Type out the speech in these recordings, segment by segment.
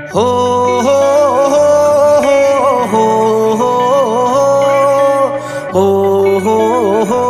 ਹੋ ਹੋ ਹੋ ਹੋ ਹੋ ਹੋ ਹੋ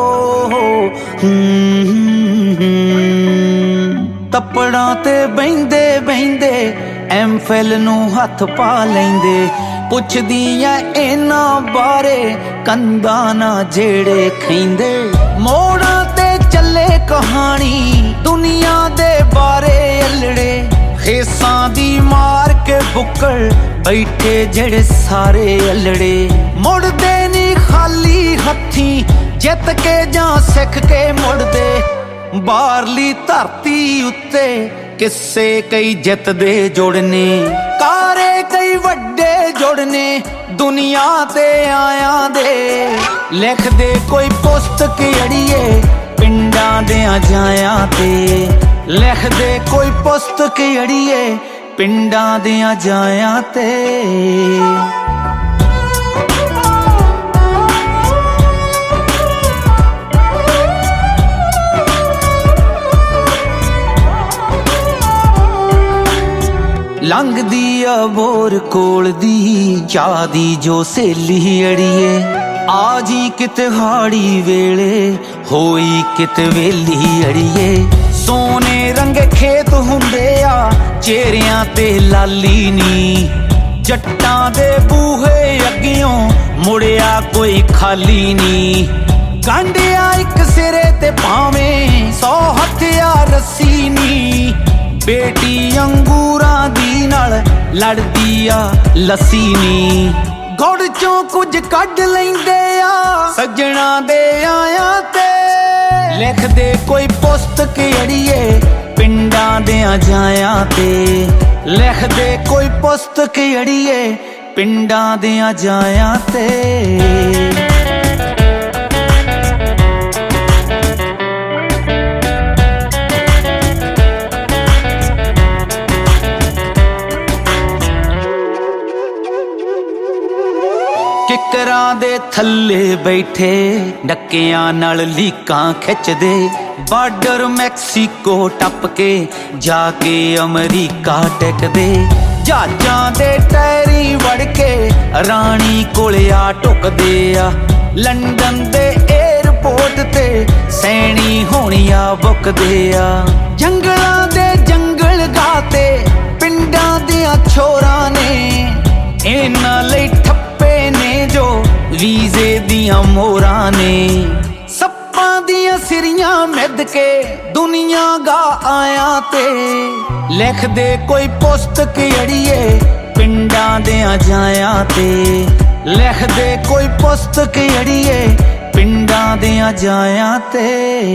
ਤੱਪੜਾਂ ਤੇ ਬਹਿੰਦੇ ਬਹਿੰਦੇ ਐਮਫਿਲ ਨੂੰ ਹੱਥ ਪਾ ਲੈਂਦੇ ਪੁੱਛਦੀਆਂ ਇਹਨਾਂ ਬਾਰੇ ਕੰਧਾਂ ਨਾ ਜਿਹੜੇ ਖੈਂਦੇ ਮੋੜਾਂ ਤੇ ਚੱਲੇ ਕਹਾਣੀ ਦੁਨੀਆ ਦੇ ਬਾਰੇ ਅਲੜੇ ਖੇਸਾਂ ਦੀ ਮਾਰ ਕੇ ਬੁੱਕਲ ਬੈਠੇ ਜਿਹੜੇ ਸਾਰੇ ਅਲੜੇ ਮੁੜਦੇ ਨੀ ਖਾਲੀ ਹੱਥੀਂ ਜਿੱਤ ਕੇ ਜਾਂ ਸਿੱਖ ਕੇ ਮੁੜਦੇ ਬਾਹਰਲੀ ਧਰਤੀ ਉੱਤੇ ਕਿੱਸੇ ਕਈ ਜਿੱਤਦੇ ਜੁੜਨੇ ਕਾਰੇ ਕਈ ਵੱਡੇ ਜੁੜਨੇ ਦੁਨੀਆ ਤੇ ਆਇਆਂ ਦੇ ਲਿਖਦੇ ਕੋਈ ਪੁਸਤਕ ਅੜੀਏ ਪਿੰਡਾਂ ਦਿਆਂ ਜਾਇਆਂ ਤੇ ਲਿਖਦੇ ਕੋਈ ਪੁਸਤਕ ਅੜੀਏ ਪਿੰਡਾਂ ਦਿਆਂ ਜਾਇਆਂ ਤੇ ਲੰਘਦੀ ਆ ਬੋਰ ਕੋਲ ਦੀ ਚਾਹ ਦੀ ਜੋ ਸੇਲੀ ਅੜੀਏ ਆ ਜੀ ਕਿਤੇ ਹਾੜੀ ਵੇਲੇ ਹੋਈ ਕਿਤੇ ਵੇਲੀ ਅੜੀਏ ਸੋਨੇ ਰੰਗੇ ਖੇਤ ਹੁੰਦੇ ਆ ਚਿਹਰਿਆਂ ਤੇ ਲਾਲੀ ਨੀ ਜੱਟਾਂ ਦੇ ਬੂਹੇ ਅੱਗਿਓਂ ਮੁੜਿਆ ਕੋਈ ਖਾਲੀ ਨੀ ਗੰਢਿਆ ਇੱਕ ਸਿਰੇ ਤੇ ਭਾਵੇਂ 100 ਹਥਿਆਰ ਰੱਸੀ ਨੀ ਬੇਟੀ ਅੰਗੂਰਾਂ ਦੀ ਨਾਲ ਲੜਦੀ ਆ ਲੱਸੀ ਨੀ ਗੁੜ ਚੋਂ ਕੁਝ ਕੱਢ ਲੈਂਦੇ ਆ ਸੱਜਣਾ ਦੇ ਆਇਆਂ ਤੇ ਲਿਖਦੇ ਕੋਈ ਪੁਸਤਕ ਅੜੀਏ ਪਿੰਡਾਂ ਦਿਆਂ ਜਾਇਆਂ ਤੇ ਲਿਖਦੇ ਕੋਈ ਪੁਸਤਕ ਅੜੀਏ ਪਿੰਡਾਂ ਦਿਆਂ ਜਾਇਆਂ ਤੇ ਕਿਕਰਾਂ ਦੇ ਥੱਲੇ ਬੈਠੇ ਡੱਕਿਆਂ ਨਾਲ ਲੀਕਾਂ ਖਿੱਚਦੇ ਬਾਰਡਰ ਮੈਕਸੀਕੋ ਟੱਪ ਕੇ ਜਾ ਕੇ ਅਮਰੀਕਾ ਟਿਕਦੇ ਜਹਾਜ਼ਾਂ ਦੇ ਟਾਇਰੀ ਵੜ ਕੇ ਰਾਣੀ ਕੋਲ ਆ ਟੁਕਦੇ ਆ ਲੰਡਨ ਦੇ ਏਅਰਪੋਰਟ ਤੇ ਸੈਣੀ ਹੋਣੀਆਂ ਬੁੱਕਦੇ ਆ ਜੰਗਲਾਂ ਦੇ ਜੰਗਲ ਗਾਤੇ ਪਿੰਡਾਂ ਦੀਆਂ ਛੋਰਾਂ ਨੇ ਇਹਨਾਂ ਲਈ ਠੱਪੇ ਨੇ ਜੋ ਵੀਜ਼ੇ ਦੀਆਂ ਮੋਹਰਾਂ ਨੇ ਸੱਪਾਂ ਦੀਆਂ ਸਿਰੀਆਂ ਮਿੱਧ ਕੇ ਦੁਨੀਆ ਗਾ ਆਇਆਂ ਤੇ ਲਿਖਦੇ ਕੋਈ ਪੁਸਤਕ ਅੜੀਏ ਪਿੰਡਾਂ ਦਿਆਂ ਜਾਇਆਂ ਤੇ ਲਿਖਦੇ ਕੋਈ ਪੁਸਤਕ ਅੜੀਏ ਪਿੰਡਾਂ ਦਿਆਂ ਜਾਇਆਂ ਤੇ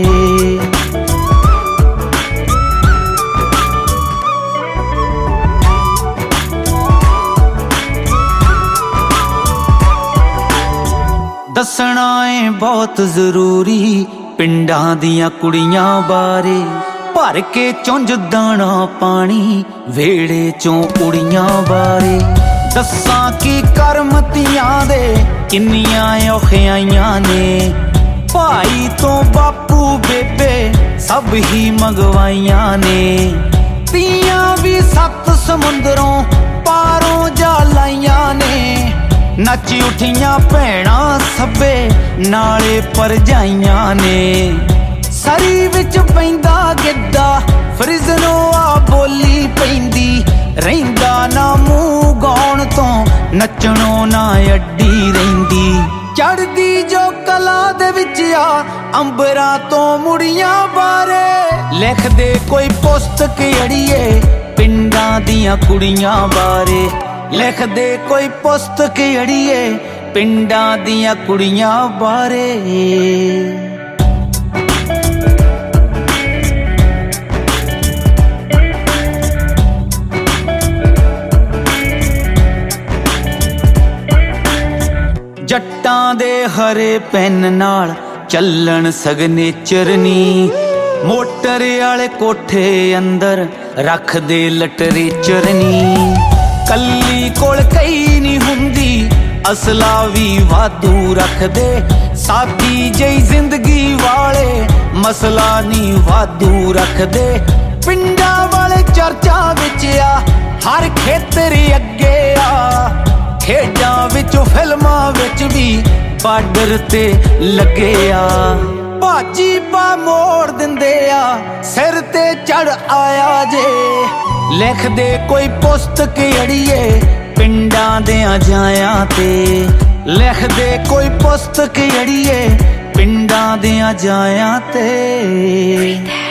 ਦੱਸਣਾ ਏ ਬਹੁਤ ਜ਼ਰੂਰੀ ਪਿੰਡਾਂ ਦੀਆਂ ਕੁੜੀਆਂ ਬਾਰੇ ਭਰ ਕੇ ਚੁੰਝ ਦਾਣਾ ਪਾਣੀ ਵੇੜੇ ਚੋਂ ਕੁੜੀਆਂ ਬਾਰੇ ਦੱਸਾਂ ਕੀ ਕਰਮਤੀਆਂ ਦੇ ਕਿੰਨੀਆਂ ਔਖਿਆਈਆਂ ਨੇ ਭਾਈ ਤੋਂ ਬਾਪੂ ਬੇਬੇ ਸਭ ਹੀ ਮੰਗਵਾਈਆਂ ਨੇ ਤੀਆਂ ਵੀ 7 ਸਮੁੰਦਰੋਂ ਪਾਰੋਂ ਜਾ ਲਾਈਆਂ ਨੇ ਨੱਚ ਉਠੀਆਂ ਭੈਣਾਂ ਸਭੇ ਨਾਲੇ ਪਰਜਾਈਆਂ ਨੇ ਸਰੀ ਵਿੱਚ ਪੈਂਦਾ ਗਿੱਧਾ ਫਰਿਜ਼ਨੋਂ ਆ ਬੋਲੀ ਪੈਂਦੀ ਰਹਿੰਦਾ ਨਾ ਮੂੰਹ ਗਾਉਣ ਤੋਂ ਨੱਚਣੋਂ ਨਾ ਅੱਡੀ ਰਹਿੰਦੀ ਚੜਦੀ ਜੋ ਕਲਾ ਦੇ ਵਿੱਚ ਆ ਅੰਬਰਾਂ ਤੋਂ ਮੁੜੀਆਂ ਬਾਰੇ ਲਿਖਦੇ ਕੋਈ ਪੁਸਤਕ ਅੜੀਏ ਪਿੰਡਾਂ ਦੀਆਂ ਕੁੜੀਆਂ ਬਾਰੇ ਲਿਖਦੇ ਕੋਈ ਪੁਸਤਕ ਅੜੀਏ ਪਿੰਡਾਂ ਦੀਆਂ ਕੁੜੀਆਂ ਬਾਰੇ ਜੱਟਾਂ ਦੇ ਹਰੇ ਪੈਨ ਨਾਲ ਚੱਲਣ ਸਿਗਨੇਚਰ ਨੀ ਮੋਟਰ ਵਾਲੇ ਕੋਠੇ ਅੰਦਰ ਰੱਖਦੇ ਲਿਟਰੇਚਰ ਨੀ ਕੱਲੀ ਕੋਲ ਕਈ ਨਹੀਂ ਹੁੰਦੀ ਅਸਲਾ ਵੀ ਵਾਧੂ ਰੱਖਦੇ ਸਾਦੀ ਜਿਹੀ ਜ਼ਿੰਦਗੀ ਵਾਲੇ ਮਸਲਾ ਨਹੀਂ ਵਾਧੂ ਰੱਖਦੇ ਪਿੰਡਾਂ ਵਾਲੇ ਚਰਚਾ ਵਿੱਚ ਆ हर खेतर अगे आ खेडां विच फिल्मां विच भी बार्डर ते लगे आ भाजी पा मोड़ दिंदे आ सिर ते चढ़ आया जे लिख दे कोई पुस्तक अड़िए पिंडां देयां जायां ते लिख दे कोई पुस्तक अड़िए पिंडां देयां जायां ते